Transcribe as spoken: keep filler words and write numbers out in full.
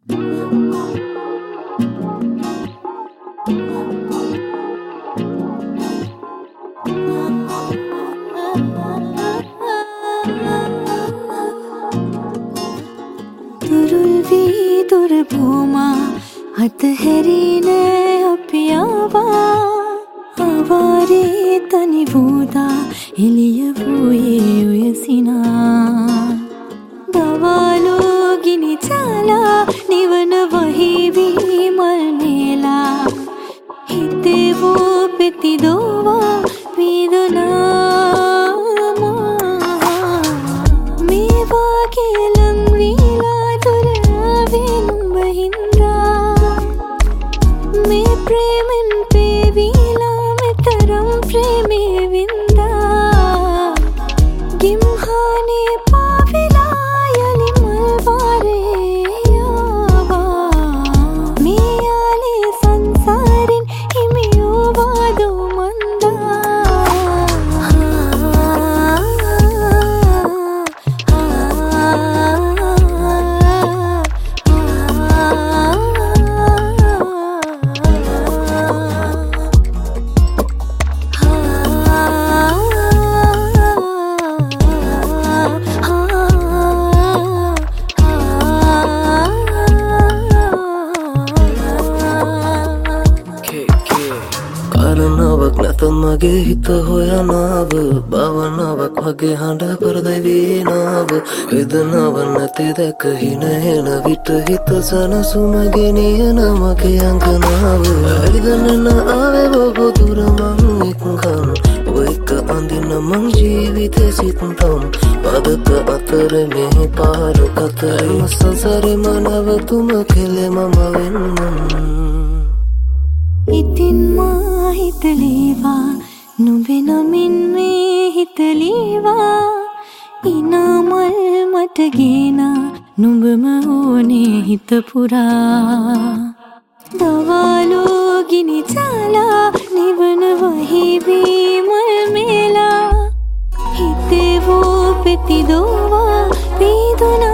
දුර භූමා අතහැරීනේ අපි ආවා ආවාරේ තනි වූදා එළිය වූයේ උයසිනා දවල්ෝ ගිනි චාලා නිවන වහිවි මල් මේලා හිතේ වූ පෙති දෝවා වේදනා මේවා කියලා प्रेमन पे वीला में तरम प्रेमे विंदा गिम्हाने पाविला यलि मलवारे यावा मेयाले संसारिन हिमियो वादो मंदा කාරණාවක් නැත මගේ හිත හොයනාව භාවනාවක් වගේ හඬ පරදයි වීනාව වේදනාව නැති දැක හින එන විට හිත සනසුම ගෙනියන මගේ අංකනාව ඇලිදන්න ආවේ බොහෝ දුර මං එක්කන් ඔය එක අඳින මං ජීවිතේ සිතම් පදක අතර මේ පාර කතරම සංසාරේ මනවතුම කෙලෙ මම වෙන්නම් ඉතින් මා හිතලේවා නුඹේ නමින් මේ හිතලේවා ඉනාමල් මට ගේනා නුඹම ඕනේ හිත පුරා දවල්ෝ ගිනි චාලා නිවන වහිවි මල් මේලා හිතේ වූ පෙති දෝවා වේදනා